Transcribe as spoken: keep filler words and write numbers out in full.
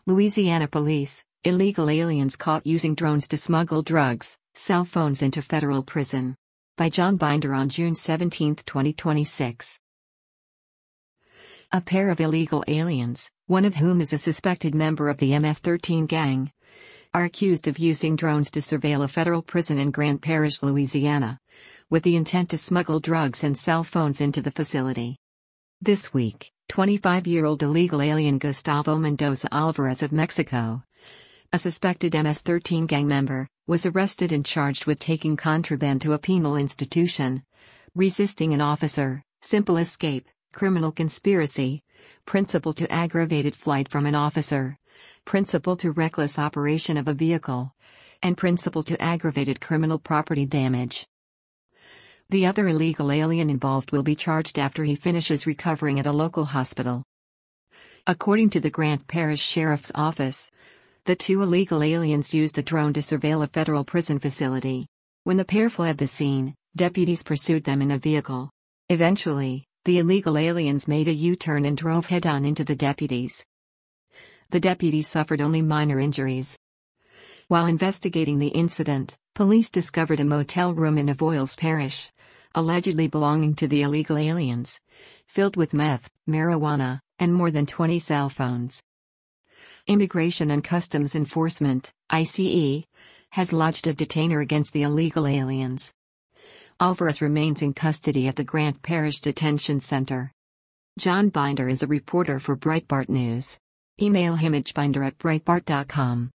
Louisiana police, illegal aliens caught using drones to smuggle drugs, cell phones into federal prison. By John Binder on June seventeenth, twenty twenty-six. A pair of illegal aliens, one of whom is a suspected member of the M S thirteen gang, are accused of using drones to surveil a federal prison in Grant Parish, Louisiana, with the intent to smuggle drugs and cell phones into the facility. This week, twenty-five-year-old illegal alien Gustavo Mendoza Alvarez of Mexico, a suspected M S thirteen gang member, was arrested and charged with taking contraband to a penal institution, resisting an officer, simple escape, criminal conspiracy, principal to aggravated flight from an officer, principal to reckless operation of a vehicle, and principal to aggravated criminal property damage. The other illegal alien involved will be charged after he finishes recovering at a local hospital. According to the Grant Parish Sheriff's Office, the two illegal aliens used a drone to surveil a federal prison facility. When the pair fled the scene, deputies pursued them in a vehicle. Eventually, the illegal aliens made a U-turn and drove head-on into the deputies. The deputies suffered only minor injuries. While investigating the incident, police discovered a motel room in Avoyelles Parish, allegedly belonging to the illegal aliens, filled with meth, marijuana, and more than twenty cell phones. Immigration and Customs Enforcement, I C E, has lodged a detainer against the illegal aliens. Alvarez remains in custody at the Grant Parish Detention Center. John Binder is a reporter for Breitbart News. Email him at binder at breitbart dot com.